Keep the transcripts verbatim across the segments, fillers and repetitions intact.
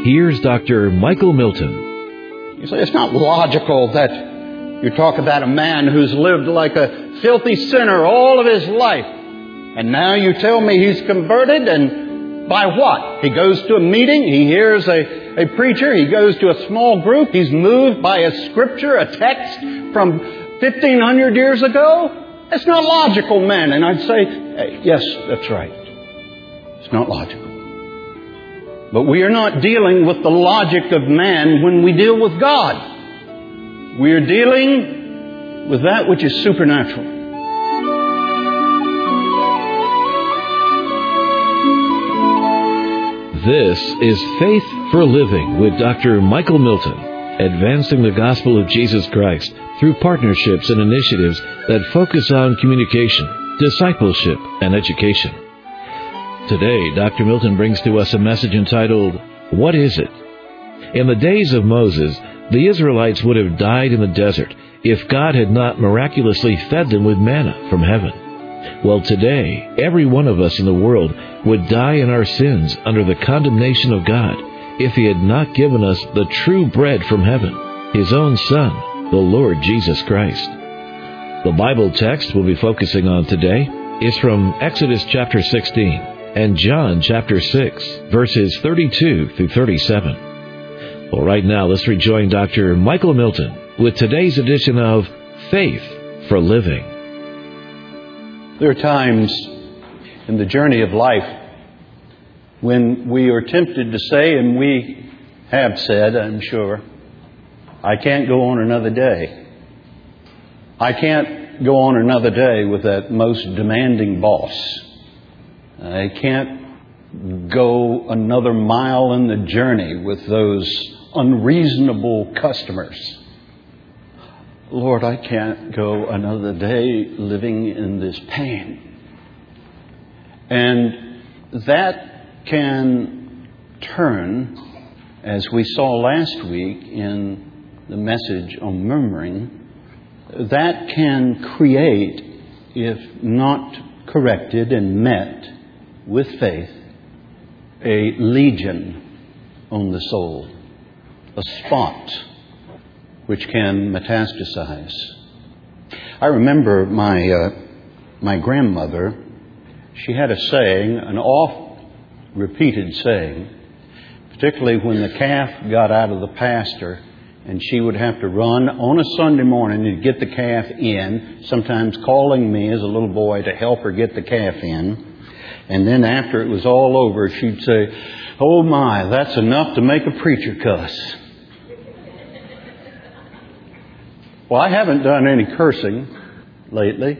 here's Doctor Michael Milton. You say it's not logical that you talk about a man who's lived like a filthy sinner all of his life, and now you tell me he's converted, and by what? He goes to a meeting, he hears a, a preacher, he goes to a small group, he's moved by a scripture, a text from fifteen hundred years ago? It's not logical, man. And I'd say, hey, yes, that's right. It's not logical. But we are not dealing with the logic of man when we deal with God. We are dealing with that which is supernatural. This is Faith for Living with Doctor Michael Milton, advancing the gospel of Jesus Christ through partnerships and initiatives that focus on communication, discipleship, and education. Today, Doctor Milton brings to us a message entitled, What is it? In the days of Moses, the Israelites would have died in the desert if God had not miraculously fed them with manna from heaven. Well, today, every one of us in the world would die in our sins under the condemnation of God if He had not given us the true bread from heaven, His own Son, the Lord Jesus Christ. The Bible text we'll be focusing on today is from Exodus chapter sixteen and John chapter six, verses thirty-two through thirty-seven. Well, right now, let's rejoin Doctor Michael Milton with today's edition of Faith for Living. There are times in the journey of life when we are tempted to say, and we have said, I'm sure, I can't go on another day. I can't go on another day with that most demanding boss. I can't go another mile in the journey with those unreasonable customers. Lord, I can't go another day living in this pain. And that can turn, as we saw last week in the message on murmuring, that can create, if not corrected and met with faith, a legion on the soul, a spot which can metastasize. I remember my uh, my grandmother, she had a saying, an oft-repeated saying, particularly when the calf got out of the pasture and she would have to run on a Sunday morning to get the calf in, sometimes calling me as a little boy to help her get the calf in. And then after it was all over, she'd say, oh my, that's enough to make a preacher cuss. Well, I haven't done any cursing lately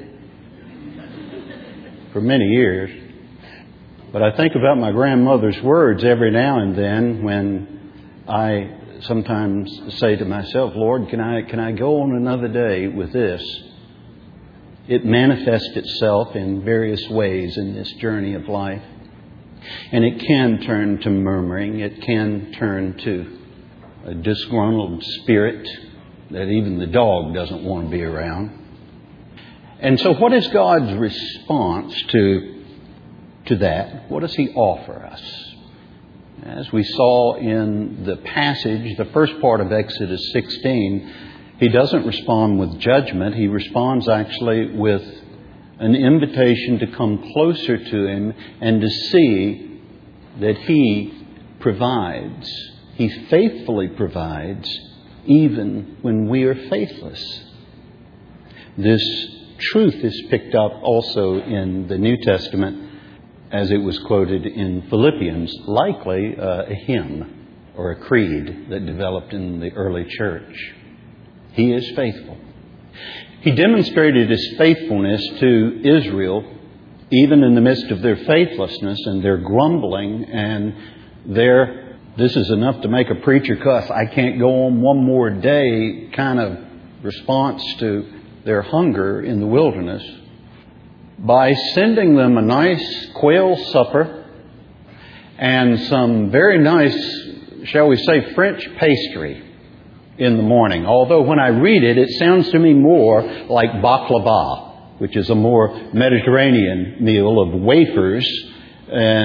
for many years. But I think about my grandmother's words every now and then when I sometimes say to myself, Lord, can I can I go on another day with this? It manifests itself in various ways in this journey of life. And it can turn to murmuring. It can turn to a disgruntled spirit that even the dog doesn't want to be around. And so what is God's response to, to that? What does He offer us? As we saw in the passage, the first part of Exodus sixteen, He doesn't respond with judgment. He responds actually with an invitation to come closer to Him and to see that He provides. He faithfully provides even when we are faithless. This truth is picked up also in the New Testament as it was quoted in Philippians, likely uh, a hymn or a creed that developed in the early church. He is faithful. He demonstrated His faithfulness to Israel even in the midst of their faithlessness and their grumbling and their, this is enough to make a preacher cuss, I can't go on one more day kind of response to their hunger in the wilderness, by sending them a nice quail supper and some very nice, shall we say, French pastry in the morning. Although when I read it, it sounds to me more like baklava, which is a more Mediterranean meal of wafers and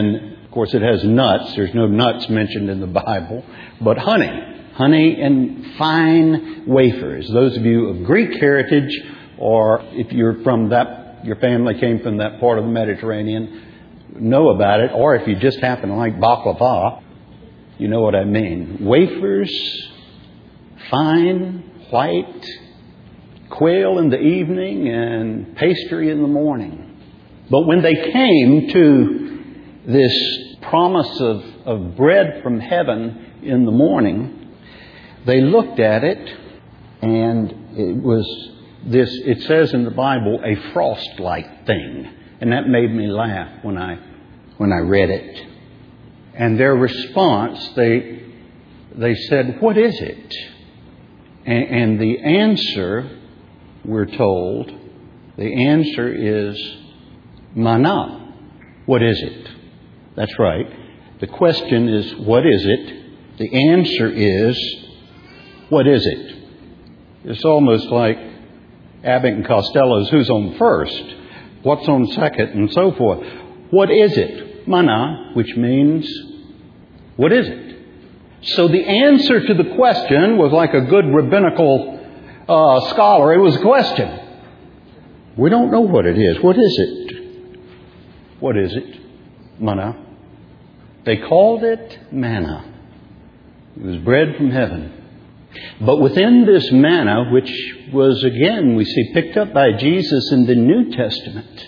Of course, it has nuts. There's no nuts mentioned in the Bible, but honey. Honey and fine wafers. Those of you of Greek heritage, or if you're from that, your family came from that part of the Mediterranean, know about it. Or if you just happen to like baklava, you know what I mean. Wafers, fine, white, quail in the evening, and pastry in the morning. But when they came to this promise of, of bread from heaven in the morning, they looked at it, and it was this, it says in the Bible, a frost-like thing. And that made me laugh when I when I read it. And their response, they they said, "What is it?" And, and the answer, we're told, the answer is manna. What is it? That's right. The question is, what is it? The answer is, what is it? It's almost like Abbott and Costello's who's on first, what's on second, and so forth. What is it? Manna, which means, what is it? So the answer to the question was like a good rabbinical uh, scholar. It was a question. We don't know what it is. What is it? What is it? Manna. They called it manna. It was bread from heaven. But within this manna, which was, again, we see picked up by Jesus in the New Testament,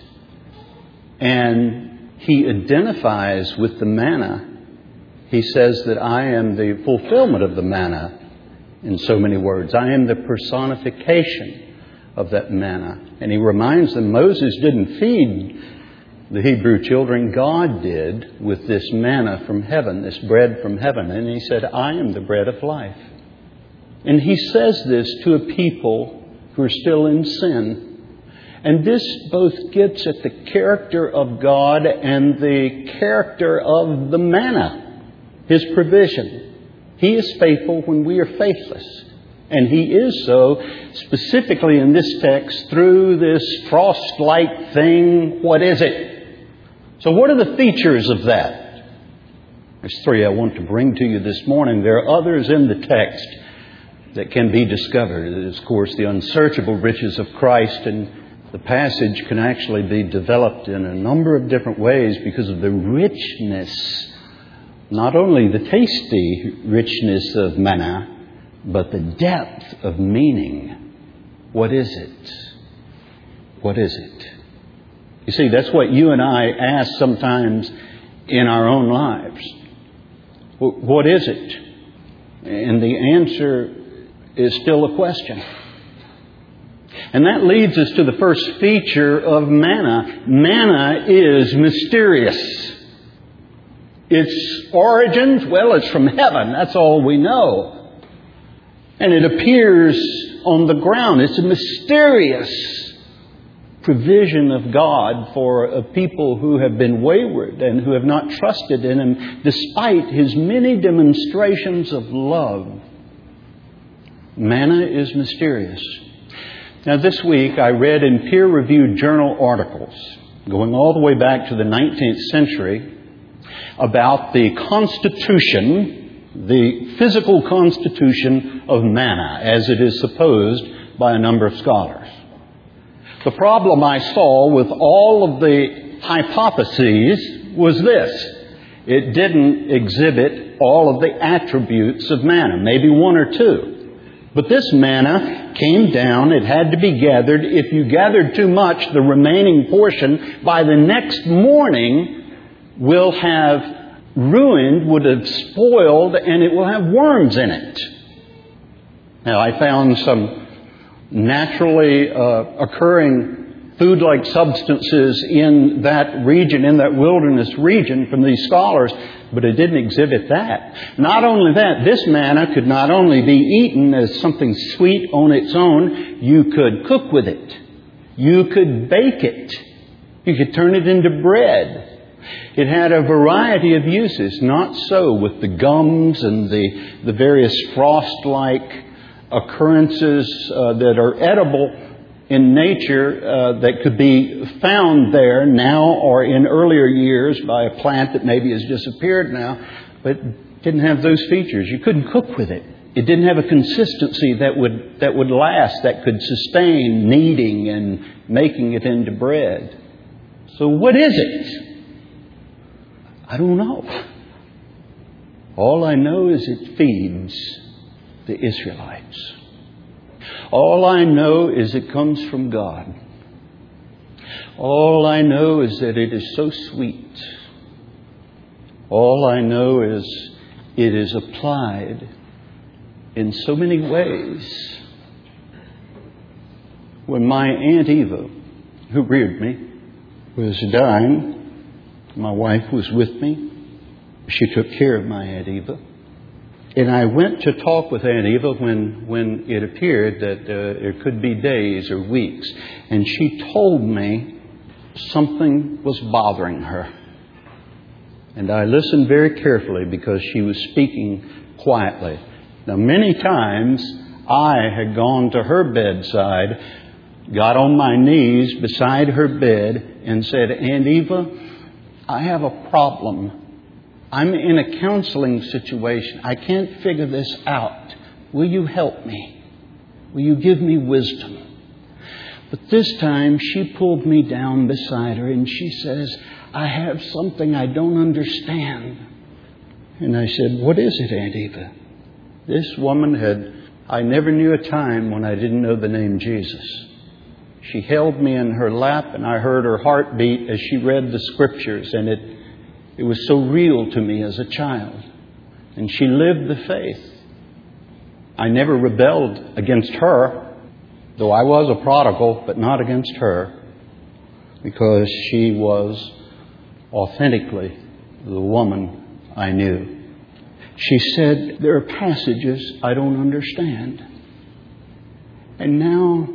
and he identifies with the manna. He says that I am the fulfillment of the manna in so many words. I am the personification of that manna. And he reminds them Moses didn't feed the Hebrew children. God did with this manna from heaven, this bread from heaven. And he said, I am the bread of life. And he says this to a people who are still in sin. And this both gets at the character of God and the character of the manna, His provision. He is faithful when we are faithless. And He is so specifically in this text through this frost-like thing. What is it? So what are the features of that? There's three I want to bring to you this morning. There are others in the text that can be discovered. It is, of course, the unsearchable riches of Christ, and the passage can actually be developed in a number of different ways because of the richness, not only the tasty richness of manna, but the depth of meaning. What is it? What is it? You see, that's what you and I ask sometimes in our own lives. What is it? And the answer is still a question. And that leads us to the first feature of manna. Manna is mysterious. Its origins, well, it's from heaven. That's all we know. And it appears on the ground. It's a mysterious provision of God for a people who have been wayward and who have not trusted in Him despite His many demonstrations of love. Manna is mysterious. Now, this week I read in peer-reviewed journal articles going all the way back to the nineteenth century about the constitution, the physical constitution of manna, as it is supposed by a number of scholars. The problem I saw with all of the hypotheses was this. It didn't exhibit all of the attributes of manna, maybe one or two. But this manna came down. It had to be gathered. If you gathered too much, the remaining portion by the next morning will have ruined, would have spoiled, and it will have worms in it. Now, I found some naturally uh, occurring food-like substances in that region, in that wilderness region from these scholars, but it didn't exhibit that. Not only that, this manna could not only be eaten as something sweet on its own, you could cook with it. You could bake it. You could turn it into bread. It had a variety of uses. Not so with the gums and the, the various frost-like occurrences uh, that are edible in nature uh, that could be found there now or in earlier years by a plant that maybe has disappeared now, but didn't have those features. You couldn't cook with it. It didn't have a consistency that would that would last, that could sustain kneading and making it into bread. So what is it? I don't know. All I know is it feeds the Israelites. All I know is it comes from God. All I know is that it is so sweet. All I know is it is applied in so many ways. When my Aunt Eva, who reared me, was dying, my wife was with me. She took care of my Aunt Eva. And I went to talk with Aunt Eva when, when it appeared that uh, it could be days or weeks. And she told me something was bothering her. And I listened very carefully because she was speaking quietly. Now, many times I had gone to her bedside, got on my knees beside her bed and said, Aunt Eva, I have a problem. I'm in a counseling situation. I can't figure this out. Will you help me? Will you give me wisdom? But this time she pulled me down beside her and she says, I have something I don't understand. And I said, what is it, Aunt Eva? This woman had, I never knew a time when I didn't know the name Jesus. She held me in her lap and I heard her heartbeat as she read the scriptures, and it It was so real to me as a child. And she lived the faith. I never rebelled against her, though I was a prodigal, but not against her, because she was authentically the woman I knew. She said, there are passages I don't understand. And now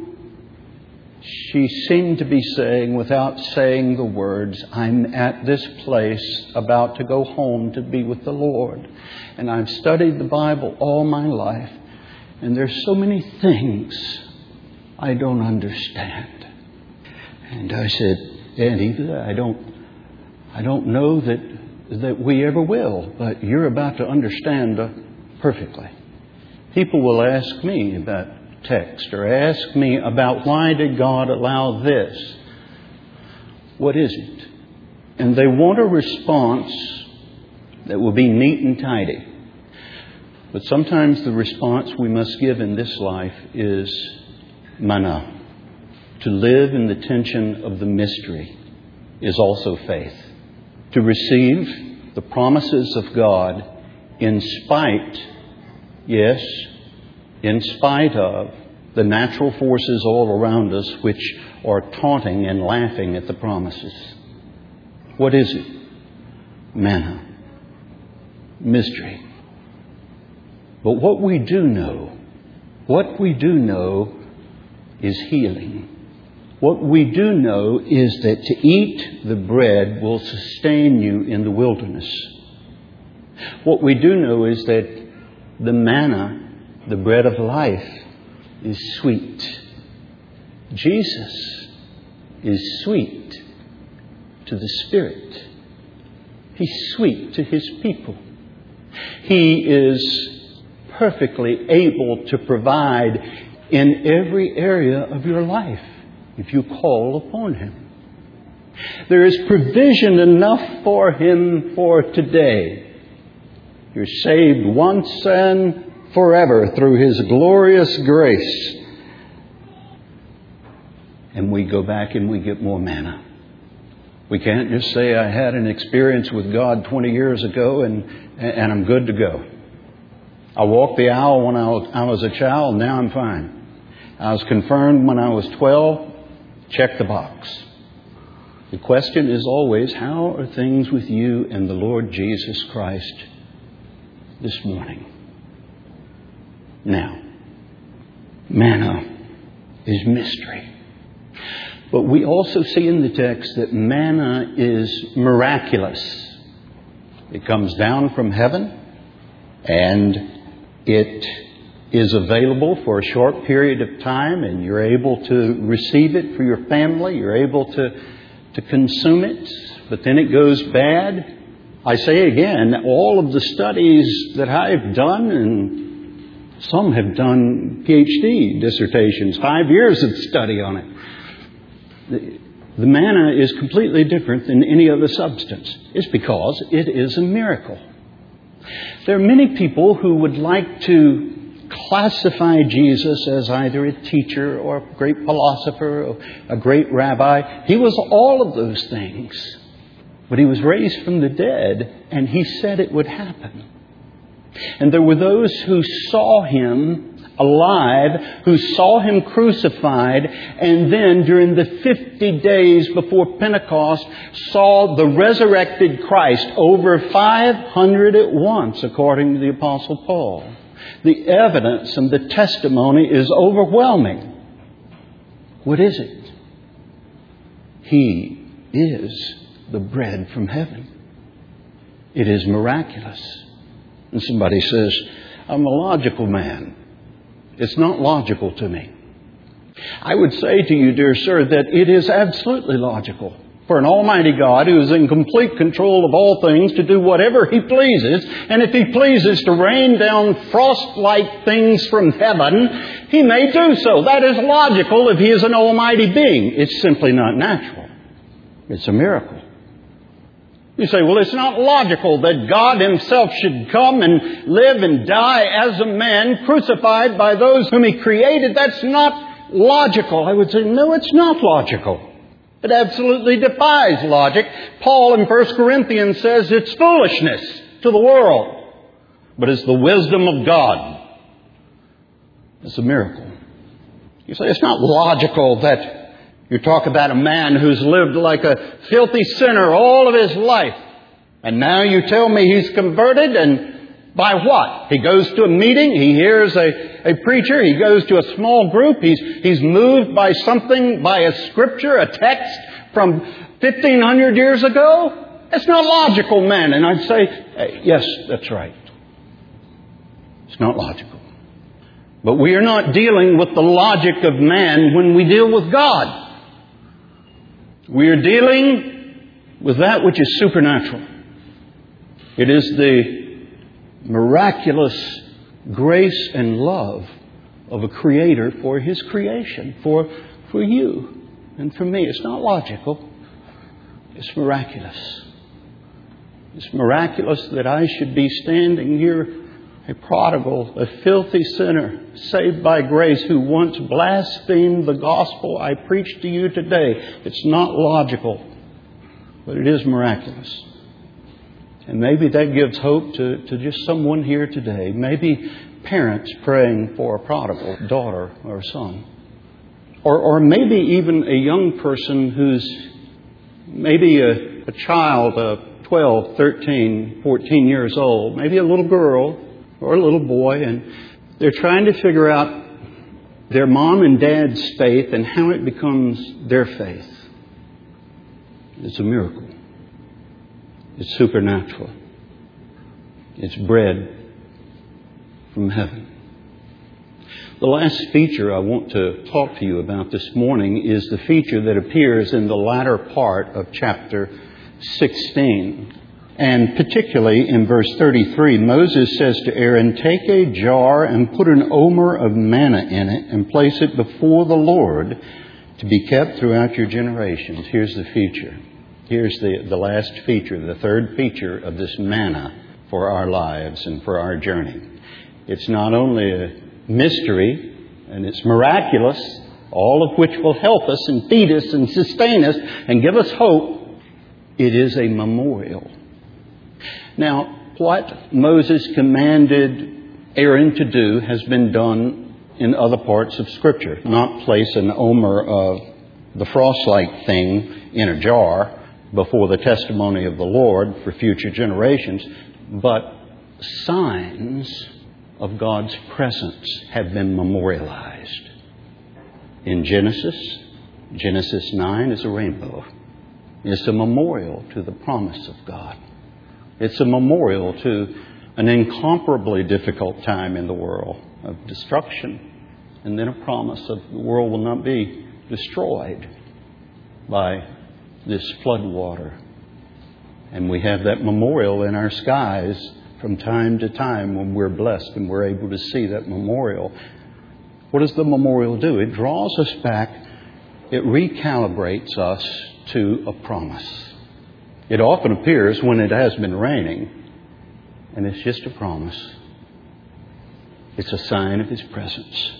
she seemed to be saying, without saying the words, I'm at this place about to go home to be with the Lord. And I've studied the Bible all my life. And there's so many things I don't understand. And I said, Aunt Eva, I don't, I don't know that, that we ever will. But you're about to understand uh, perfectly. People will ask me about text or ask me about why did God allow this? What is it? And they want a response that will be neat and tidy. But sometimes the response we must give in this life is manna. To live in the tension of the mystery is also faith. To receive the promises of God in spite, yes, in spite of the natural forces all around us which are taunting and laughing at the promises. What is it? Manna. Mystery. But what we do know, what we do know is healing. What we do know is that to eat the bread will sustain you in the wilderness. What we do know is that the manna, the bread of life, is sweet. Jesus is sweet to the Spirit. He's sweet to His people. He is perfectly able to provide in every area of your life if you call upon Him. There is provision enough for Him for today. You're saved once and forever through His glorious grace. And we go back and we get more manna. We can't just say, I had an experience with God twenty years ago and, and I'm good to go. I walked the aisle when I was, I was a child, now I'm fine. I was confirmed when I was twelve, check the box. The question is always, how are things with you and the Lord Jesus Christ this morning? Now, manna is mystery. But we also see in the text that manna is miraculous. It comes down from heaven and it is available for a short period of time and you're able to receive it for your family, you're able to, to consume it, but then it goes bad. I say again, all of the studies that I've done, and some have done P H D dissertations, five years of study on it. The, the manna is completely different than any other substance. It's because it is a miracle. There are many people who would like to classify Jesus as either a teacher or a great philosopher or a great rabbi. He was all of those things. But He was raised from the dead, and He said it would happen. And there were those who saw Him alive, who saw Him crucified, and then during the fifty days before Pentecost saw the resurrected Christ, over five hundred at once, according to the Apostle Paul. The evidence and the testimony is overwhelming. What is it? He is the bread from heaven. It is miraculous. And somebody says, I'm a logical man. It's not logical to me. I would say to you, dear sir, that it is absolutely logical for an almighty God who is in complete control of all things to do whatever He pleases. And if He pleases to rain down frost-like things from heaven, He may do so. That is logical if He is an almighty being. It's simply not natural. It's a miracle. You say, well, it's not logical that God Himself should come and live and die as a man, crucified by those whom He created. That's not logical. I would say, no, it's not logical. It absolutely defies logic. Paul in First Corinthians says it's foolishness to the world, but it's the wisdom of God. It's a miracle. You say, it's not logical that you talk about a man who's lived like a filthy sinner all of his life. And now you tell me he's converted, and by what? He goes to a meeting, he hears a, a preacher, he goes to a small group, he's, he's moved by something, by a scripture, a text from fifteen hundred years ago. It's not logical, man. And I'd say, yes, that's right. It's not logical. But we are not dealing with the logic of man when we deal with God. We are dealing with that which is supernatural. It is the miraculous grace and love of a Creator for His creation, for, for you and for me. It's not logical. It's miraculous. It's miraculous that I should be standing here, a prodigal, a filthy sinner, saved by grace, who once blasphemed the gospel I preach to you today. It's not logical, but it is miraculous. And maybe that gives hope to, to just someone here today. Maybe parents praying for a prodigal daughter or son. Or, or maybe even a young person who's maybe a, a child, a twelve, thirteen, fourteen years old, maybe a little girl or a little boy, and they're trying to figure out their mom and dad's faith and how it becomes their faith. It's a miracle. It's supernatural. It's bread from heaven. The last feature I want to talk to you about this morning is the feature that appears in the latter part of chapter sixteen. And particularly in verse thirty-three, Moses says to Aaron, take a jar and put an omer of manna in it and place it before the Lord to be kept throughout your generations. Here's the feature. Here's the, the last feature, the third feature of this manna for our lives and for our journey. It's not only a mystery, and it's miraculous, all of which will help us and feed us and sustain us and give us hope. It is a memorial. Now, what Moses commanded Aaron to do has been done in other parts of Scripture. Not place an omer of the frost-like thing in a jar before the testimony of the Lord for future generations, but signs of God's presence have been memorialized. In Genesis, Genesis nine is a rainbow. It's a memorial to the promise of God. It's a memorial to an incomparably difficult time in the world, of destruction, and then a promise of the world will not be destroyed by this flood water. And we have that memorial in our skies from time to time when we're blessed and we're able to see that memorial. What does the memorial do? It draws us back. It recalibrates us to a promise. It often appears when it has been raining, and it's just a promise. It's a sign of His presence.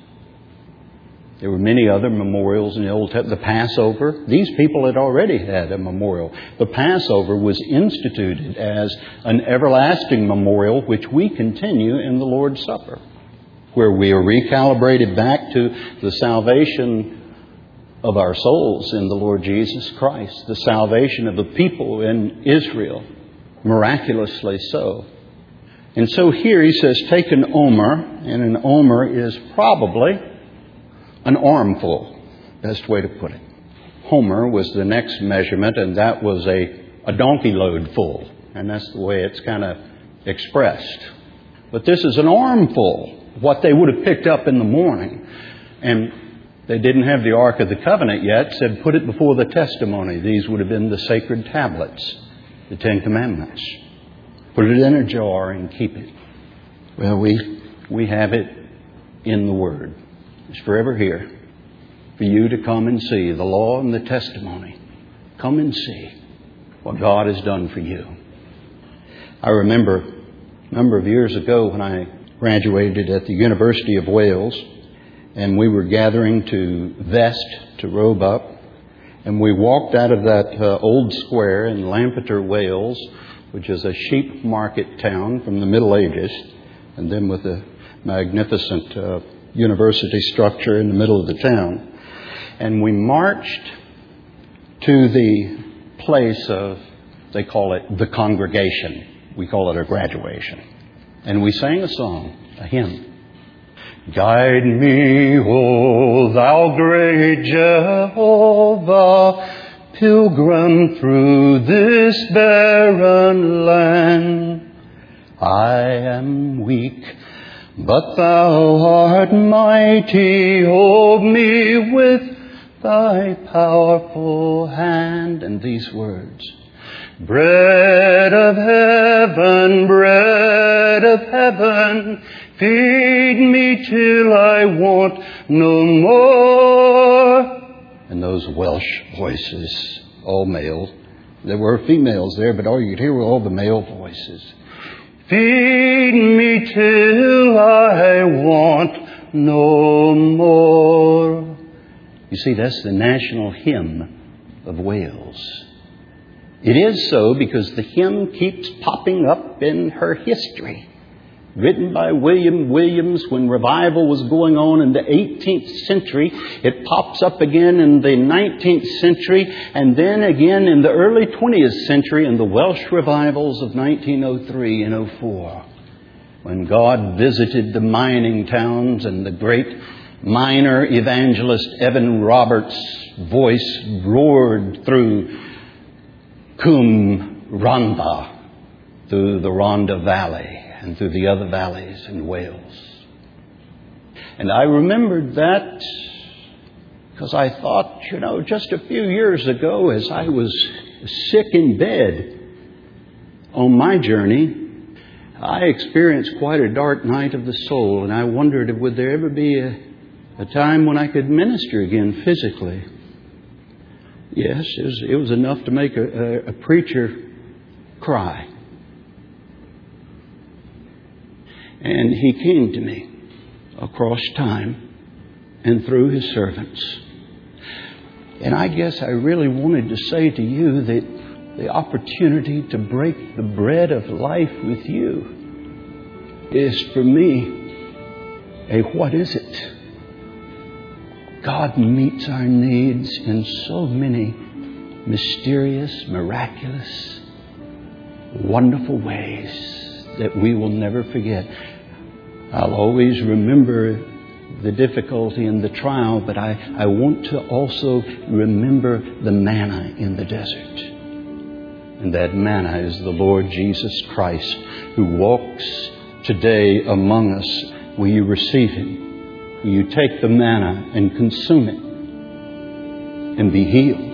There were many other memorials in the Old Testament. The Passover, these people had already had a memorial. The Passover was instituted as an everlasting memorial, which we continue in the Lord's Supper, where we are recalibrated back to the salvation of our souls in the Lord Jesus Christ, the salvation of the people in Israel, miraculously so. And so here he says, take an omer, and an omer is probably an armful, best way to put it. Homer was the next measurement, and that was a, a donkey load full. And that's the way it's kind of expressed. But this is an armful, what they would have picked up in the morning. And they didn't have the Ark of the Covenant yet, said put it before the testimony. These would have been the sacred tablets, the Ten Commandments. Put it in a jar and keep it. Well, we we have it in the Word. It's forever here for you to come and see the law and the testimony. Come and see what God has done for you. I remember a number of years ago when I graduated at the University of Wales, and we were gathering to vest, to robe up, and we walked out of that uh, old square in Lampeter, Wales, which is a sheep market town from the Middle Ages, and then with a magnificent uh, university structure in the middle of the town. And we marched to the place of, they call it the congregation. We call it a graduation. And we sang a song, a hymn. Guide me, O thou great Jehovah, pilgrim through this barren land. I am weak, but thou art mighty. Hold me with thy powerful hand. And these words, bread of heaven, bread of heaven, feed me till I want no more. And those Welsh voices, all male. There were females there, but all you could hear were all the male voices. Feed me till I want no more. You see, that's the national hymn of Wales. It is so because the hymn keeps popping up in her history. Written by William Williams when revival was going on in the eighteenth century. It pops up again in the nineteenth century, and then again in the early twentieth century in the Welsh revivals of nineteen oh three and oh four. When God visited the mining towns and the great miner evangelist Evan Roberts' voice roared through Cwm Rhondda, through the Rhondda Valley, and through the other valleys in Wales. And I remembered that because I thought, you know, just a few years ago as I was sick in bed on my journey, I experienced quite a dark night of the soul, and I wondered, would there ever be a, a time when I could minister again physically? Yes, it was, it was enough to make a, a, a preacher cry. And He came to me across time and through His servants. And I guess I really wanted to say to you that the opportunity to break the bread of life with you is for me a what is it? God meets our needs in so many mysterious, miraculous, wonderful ways that we will never forget. I'll always remember the difficulty and the trial, but I, I want to also remember the manna in the desert. And that manna is the Lord Jesus Christ, who walks today among us Will you receive Him? Will you take the manna and consume it and be healed?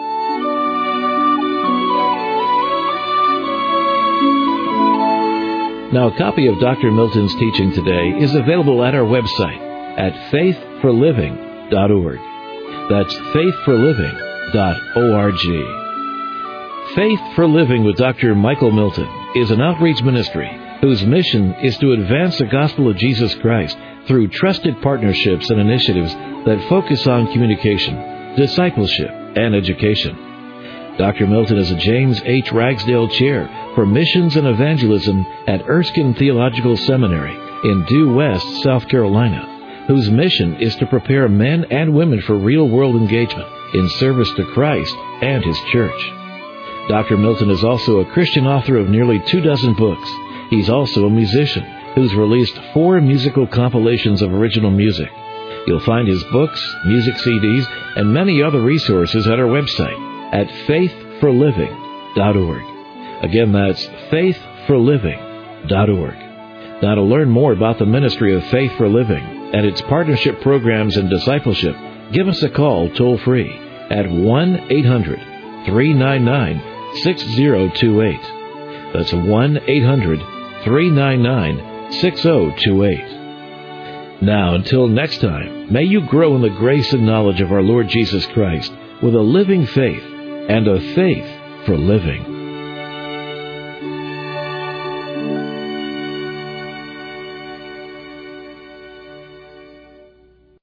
Now, a copy of Doctor Milton's teaching today is available at our website at faith for living dot org. That's faith for living dot org. Faith for Living with Doctor Michael Milton is an outreach ministry whose mission is to advance the gospel of Jesus Christ through trusted partnerships and initiatives that focus on communication, discipleship, and education. Doctor Milton is a James H. Ragsdale Chair for Missions and Evangelism at Erskine Theological Seminary in Due West, South Carolina, whose mission is to prepare men and women for real-world engagement in service to Christ and His church. Doctor Milton is also a Christian author of nearly two dozen books. He's also a musician who's released four musical compilations of original music. You'll find his books, music C Ds, and many other resources at our website at faith for living dot org. Again, that's faith for living dot org. Now, to learn more about the ministry of Faith for Living and its partnership programs and discipleship, give us a call toll-free at one eight hundred three nine nine six zero two eight. That's one eight hundred three nine nine six zero two eight. Now, until next time, may you grow in the grace and knowledge of our Lord Jesus Christ with a living faith and a faith for living.